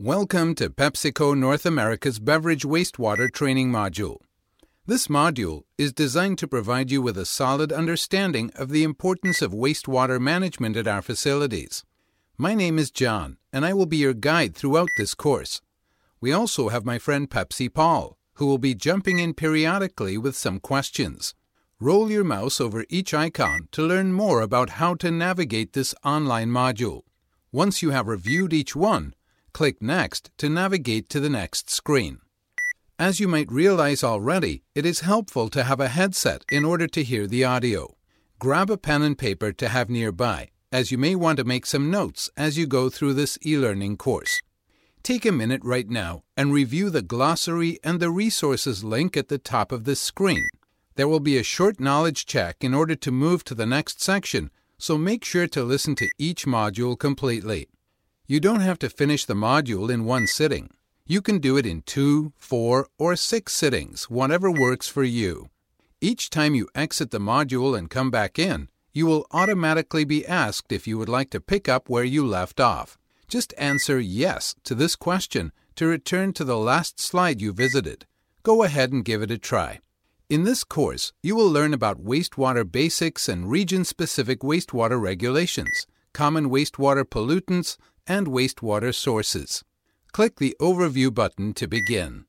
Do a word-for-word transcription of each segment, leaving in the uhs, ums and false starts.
Welcome to PepsiCo North America's Beverage Wastewater Training Module. This module is designed to provide you with a solid understanding of the importance of wastewater management at our facilities. My name is John, and I will be your guide throughout this course. We also have my friend Pepsi Paul, who will be jumping in periodically with some questions. Roll your mouse over each icon to learn more about how to navigate this online module. Once you have reviewed each one, click Next to navigate to the next screen. As you might realize already, it is helpful to have a headset in order to hear the audio. Grab a pen and paper to have nearby, as you may want to make some notes as you go through this e-learning course. Take a minute right now and review the glossary and the resources link at the top of this screen. There will be a short knowledge check in order to move to the next section, so make sure to listen to each module completely. You don't have to finish the module in one sitting. You can do it in two, four, or six sittings, whatever works for you. Each time you exit the module and come back in, you will automatically be asked if you would like to pick up where you left off. Just answer yes to this question to return to the last slide you visited. Go ahead and give it a try. In this course, you will learn about wastewater basics and region-specific wastewater regulations, common wastewater pollutants, and wastewater sources. Click the Overview button to begin.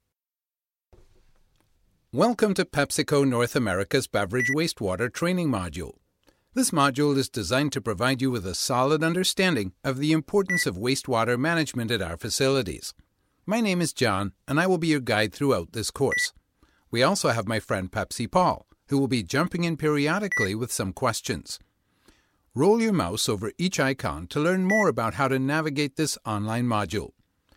Welcome to PepsiCo North America's Beverage Wastewater Training Module. This module is designed to provide you with a solid understanding of the importance of wastewater management at our facilities. My name is John, and I will be your guide throughout this course. We also have my friend Pepsi Paul, who will be jumping in periodically with some questions. Roll your mouse over each icon to learn more about how to navigate this online module.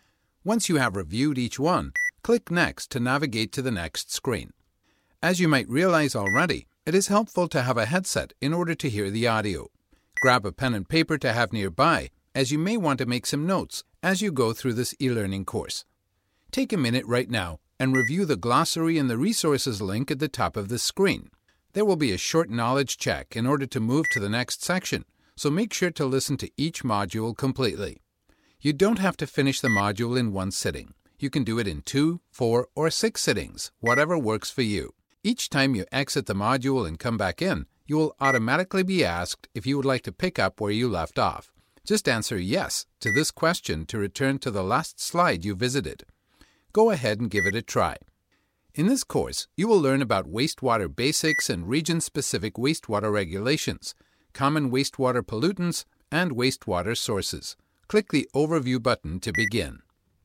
Once you have reviewed each one, click Next to navigate to the next screen. As you might realize already, it is helpful to have a headset in order to hear the audio. Grab a pen and paper to have nearby, as you may want to make some notes as you go through this e-learning course. Take a minute right now and review the glossary and the resources link at the top of the screen. There will be a short knowledge check in order to move to the next section, so make sure to listen to each module completely. You don't have to finish the module in one sitting. You can do it in two, four, or six sittings, whatever works for you. Each time you exit the module and come back in, you will automatically be asked if you would like to pick up where you left off. Just answer yes to this question to return to the last slide you visited. Go ahead and give it a try. In this course, you will learn about wastewater basics and region-specific wastewater regulations, common wastewater pollutants, and wastewater sources. Click the Overview button to begin.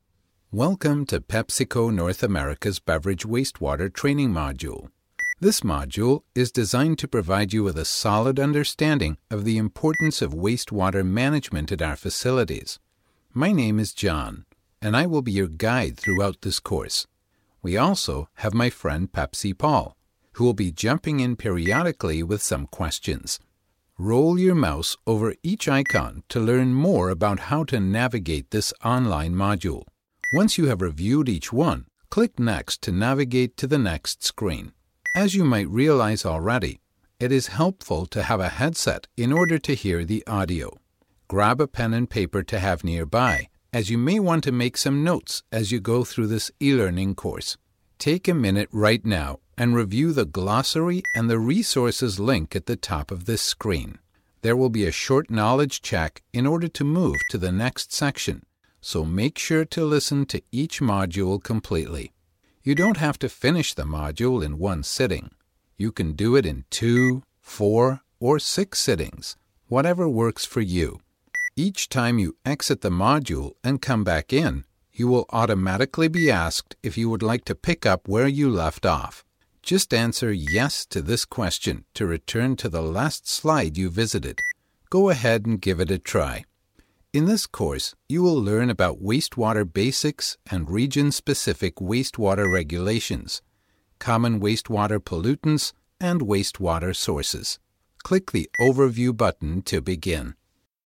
Welcome to PepsiCo North America's Beverage Wastewater Training Module. This module is designed to provide you with a solid understanding of the importance of wastewater management at our facilities. My name is John, and I will be your guide throughout this course. We also have my friend Pepsi Paul, who will be jumping in periodically with some questions. Roll your mouse over each icon to learn more about how to navigate this online module. Once you have reviewed each one, click Next to navigate to the next screen. As you might realize already, it is helpful to have a headset in order to hear the audio. Grab a pen and paper to have nearby, as you may want to make some notes as you go through this e-learning course. Take a minute right now and review the glossary and the resources link at the top of this screen. There will be a short knowledge check in order to move to the next section, so make sure to listen to each module completely. You don't have to finish the module in one sitting. You can do it in two, four, or six sittings, whatever works for you. Each time you exit the module and come back in, you will automatically be asked if you would like to pick up where you left off. Just answer yes to this question to return to the last slide you visited. Go ahead and give it a try. In this course, you will learn about wastewater basics and region-specific wastewater regulations, common wastewater pollutants, and wastewater sources. Click the Overview button to begin.